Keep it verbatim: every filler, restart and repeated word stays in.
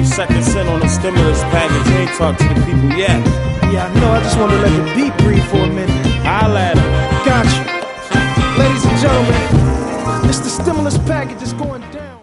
second cent on the stimulus package. You ain't talked to the people yet. Yeah, I know. I just wanted to let the beat breathe for a minute. I'll at him. Gotcha. Ladies and gentlemen, it's the stimulus package is going down.